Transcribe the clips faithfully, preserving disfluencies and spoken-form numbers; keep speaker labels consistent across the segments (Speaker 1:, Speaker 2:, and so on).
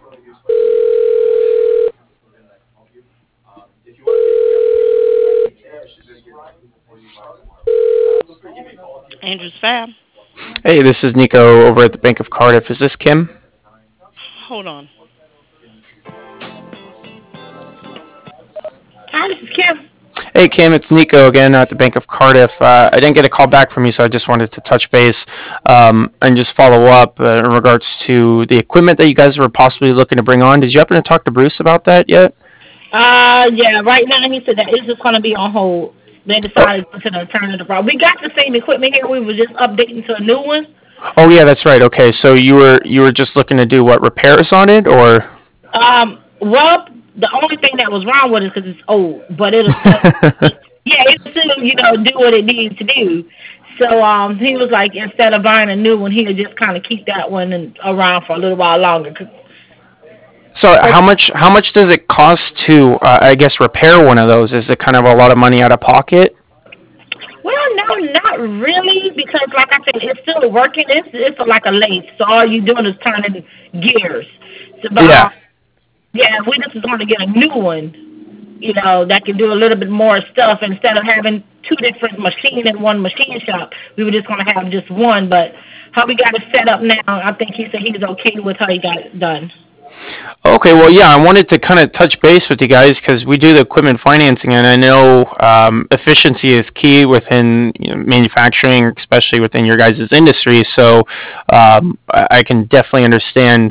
Speaker 1: Andrews Fab.
Speaker 2: Hey, this is Nico over at the Bank of Cardiff. Is this Kim?
Speaker 1: Hold on.
Speaker 3: Hi, this is Kim.
Speaker 2: Hey, Kim, it's Nico again at the Bank of Cardiff. Uh, I didn't get a call back from you, so I just wanted to touch base um, and just follow up uh, in regards to the equipment that you guys were possibly looking to bring on. Did you happen to talk to Bruce about that yet?
Speaker 3: Uh, yeah, right now he said that it's just going to be on hold. They decided to the alternative route. We got the same equipment here. We were just updating to a new one.
Speaker 2: Oh, yeah, that's right. Okay, so you were you were just looking to do what, repairs on it, or?
Speaker 3: Um, well, the only thing that was wrong with it is because it's old, but it'll still, yeah, it'll still, you know, do what it needs to do. So um, he was like, instead of buying a new one, he'll just kind of keep that one and, around for a little while longer. 'Cause
Speaker 2: So how much how much does it cost to, uh, I guess, repair one of those? Is it kind of a lot of money out of pocket?
Speaker 3: Well, no, not really, because like I said, it's still working. It's it's like a lathe, so all you're doing is turning gears. So, but, uh,
Speaker 2: Yeah.
Speaker 3: yeah, we just want to get a new one, you know, that can do a little bit more stuff instead of having two different machines in one machine shop. We were just going to have just one, but how we got it set up now, I think he said he was okay with how he got it done.
Speaker 2: Okay, well, yeah, I wanted to kind of touch base with you guys because we do the equipment financing, and I know um, efficiency is key within, you know, manufacturing, especially within your guys' industry. So um, I, I can definitely understand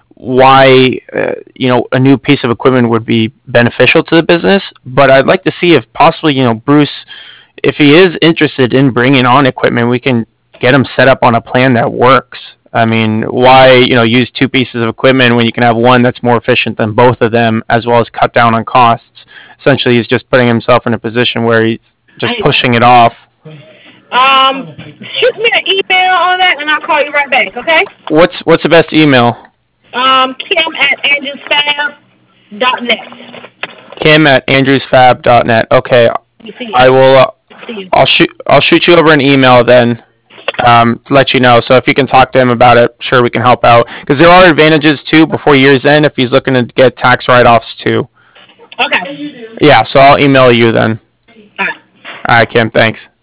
Speaker 2: why uh, you know, a new piece of equipment would be beneficial to the business. But I'd like to see if possibly, you know, Bruce, if he is interested in bringing on equipment, we can get him set up on a plan that works. I mean, why, you know, use two pieces of equipment when you can have one that's more efficient than both of them, as well as cut down on costs? Essentially, he's just putting himself in a position where he's just
Speaker 3: I,
Speaker 2: pushing it off.
Speaker 3: um, shoot me an email on that, and I'll call you right back, okay?
Speaker 2: What's what's the best email?
Speaker 3: Um, Kim at andrewsfab dot net.
Speaker 2: Kim at andrewsfab dot net. Okay,
Speaker 3: You see
Speaker 2: I
Speaker 3: it.
Speaker 2: will. Uh,
Speaker 3: See you.
Speaker 2: I'll shoot. I'll shoot you over an email then, um, to let you know. So if you can talk to him about it, sure, we can help out. Because there are advantages too before year's end if he's looking to get tax write-offs too.
Speaker 3: Okay.
Speaker 2: Yeah. So I'll email you then.
Speaker 3: All right.
Speaker 2: All right, Kim. Thanks.